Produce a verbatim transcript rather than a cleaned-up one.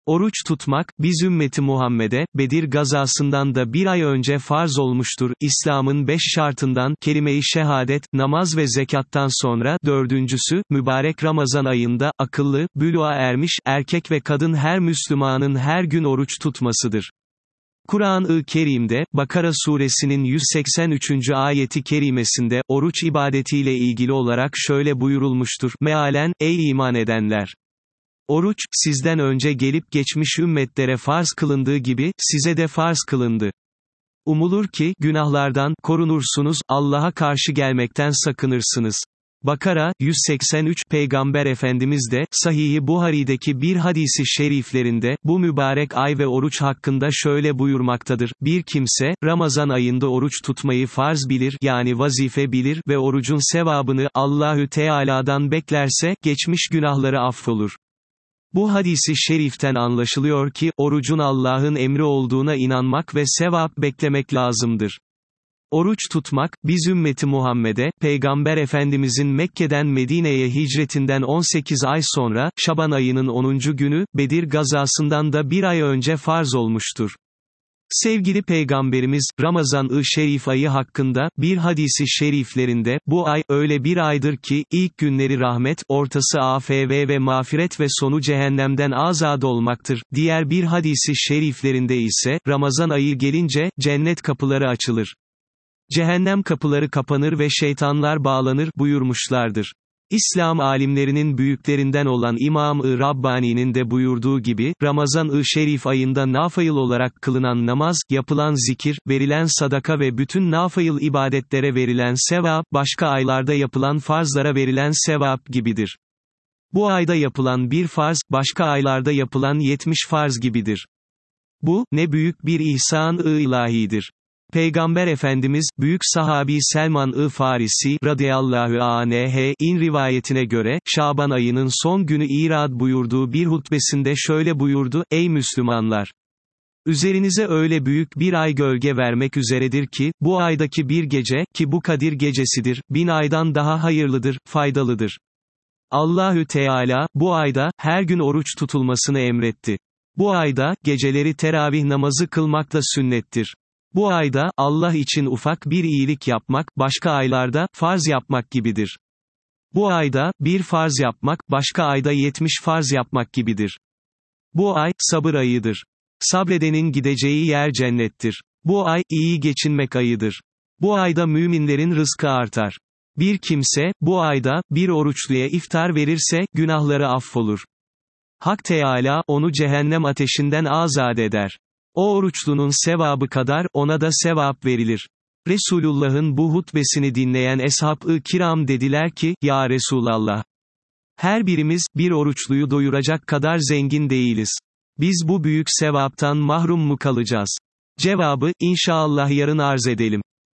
Oruç tutmak, biz ümmeti Muhammed'e, Bedir gazasından da bir ay önce farz olmuştur. İslam'ın beş şartından, kelime-i şehadet, namaz ve zekattan sonra, dördüncüsü, mübarek Ramazan ayında, akıllı, bülûğa ermiş, erkek ve kadın her Müslümanın her gün oruç tutmasıdır. Kur'an-ı Kerim'de, Bakara suresinin yüz seksen üçüncü ayeti kerimesinde, oruç ibadetiyle ilgili olarak şöyle buyurulmuştur, mealen, ey iman edenler! Oruç, sizden önce gelip geçmiş ümmetlere farz kılındığı gibi, size de farz kılındı. Umulur ki, günahlardan, korunursunuz, Allah'a karşı gelmekten sakınırsınız. Bakara, yüz seksen üç, Peygamber Efendimiz de, Sahih-i Buhari'deki bir hadisi şeriflerinde, bu mübarek ay ve oruç hakkında şöyle buyurmaktadır, bir kimse, Ramazan ayında oruç tutmayı farz bilir, yani vazife bilir ve orucun sevabını, Allahü Teala'dan beklerse, geçmiş günahları affolur. Bu hadisi şeriften anlaşılıyor ki, orucun Allah'ın emri olduğuna inanmak ve sevap beklemek lazımdır. Oruç tutmak, biz ümmeti Muhammed'e, Peygamber Efendimizin Mekke'den Medine'ye hicretinden on sekiz ay sonra, Şaban ayının onuncu günü, Bedir gazasından da bir ay önce farz olmuştur. Sevgili Peygamberimiz, Ramazan-ı Şerif ayı hakkında, bir hadisi şeriflerinde, bu ay, öyle bir aydır ki, ilk günleri rahmet, ortası afv ve mağfiret ve sonu cehennemden azad olmaktır. Diğer bir hadisi şeriflerinde ise, Ramazan ayı gelince, cennet kapıları açılır. Cehennem kapıları kapanır ve şeytanlar bağlanır, buyurmuşlardır. İslam alimlerinin büyüklerinden olan İmam-ı Rabbani'nin de buyurduğu gibi, Ramazan-ı Şerif ayında nafile olarak kılınan namaz, yapılan zikir, verilen sadaka ve bütün nafile ibadetlere verilen sevap, başka aylarda yapılan farzlara verilen sevap gibidir. Bu ayda yapılan bir farz, başka aylarda yapılan yetmiş farz gibidir. Bu, ne büyük bir ihsan-ı ilahidir. Peygamber Efendimiz, büyük sahabi Selman-ı Farisi, radıyallahu anh'in rivayetine göre, Şaban ayının son günü irad buyurduğu bir hutbesinde şöyle buyurdu, ey Müslümanlar! Üzerinize öyle büyük bir ay gölge vermek üzeredir ki, bu aydaki bir gece, ki bu Kadir gecesidir, bin aydan daha hayırlıdır, faydalıdır. Allahü Teala, bu ayda, her gün oruç tutulmasını emretti. Bu ayda, geceleri teravih namazı kılmak da sünnettir. Bu ayda, Allah için ufak bir iyilik yapmak, başka aylarda, farz yapmak gibidir. Bu ayda, bir farz yapmak, başka ayda yetmiş farz yapmak gibidir. Bu ay, sabır ayıdır. Sabredenin gideceği yer cennettir. Bu ay, iyi geçinmek ayıdır. Bu ayda müminlerin rızkı artar. Bir kimse, bu ayda, bir oruçluya iftar verirse, günahları affolur. Hak Teâlâ, onu cehennem ateşinden azat eder. O oruçlunun sevabı kadar, ona da sevap verilir. Resulullah'ın bu hutbesini dinleyen eshab-ı kiram dediler ki, ya Resulallah! Her birimiz, bir oruçluyu doyuracak kadar zengin değiliz. Biz bu büyük sevaptan mahrum mu kalacağız? Cevabı, inşallah yarın arz edelim.